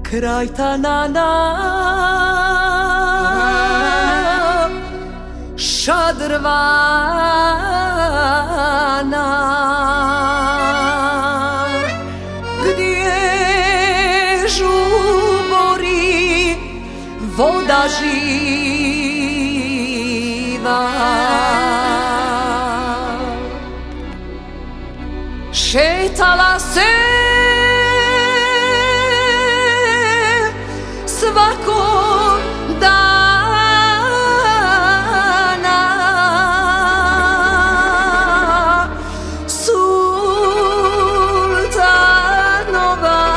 kraj tanana šadrvana, gdje žubori voda živa. Šetala se svakog dana sultanova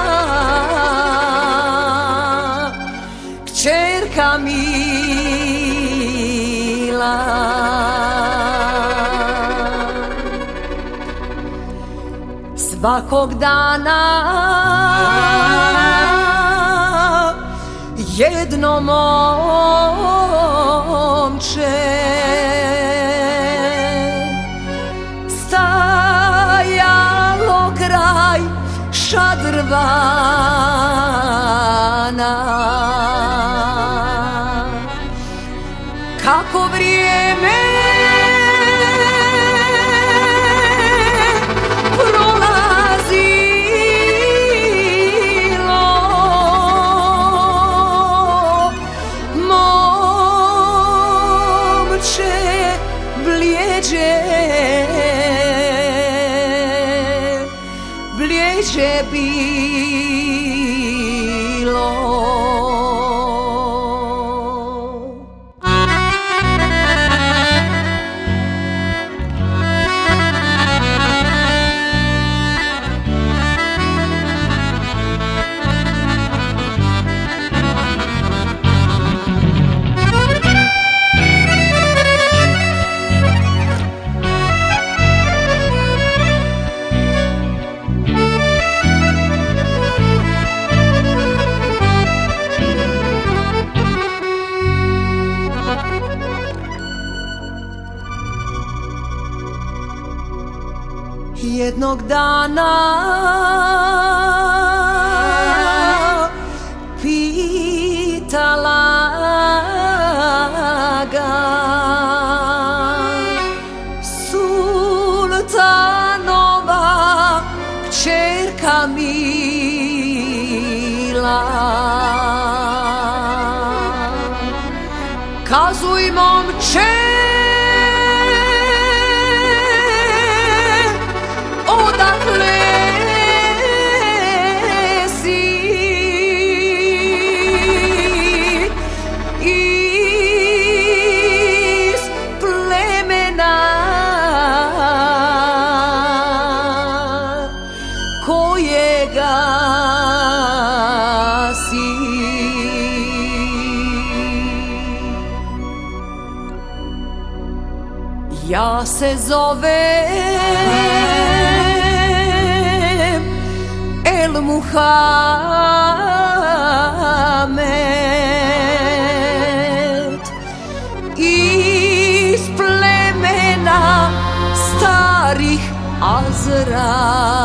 kćerka mila. Svakog dana jedno momče stajalo kraj šadrvana. Kako vrijeme bljeđe bilo. Jednog dana pitala ga sultanova kćerka mila. Kazuj momče, kojega si. Ja se zovem El Muhamed, iz plemena starih Azra.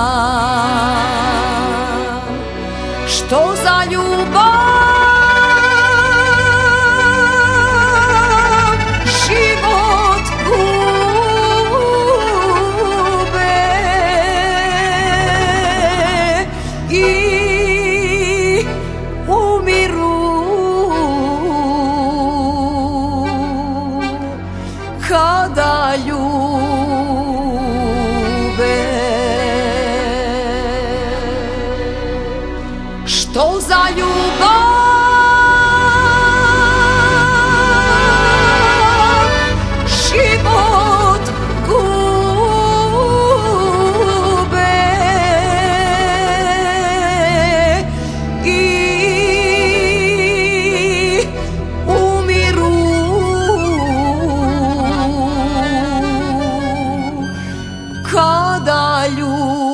Što za ljubav život gube i umiru kada ljube. Što za ljubav život gube i umiru kada ljube.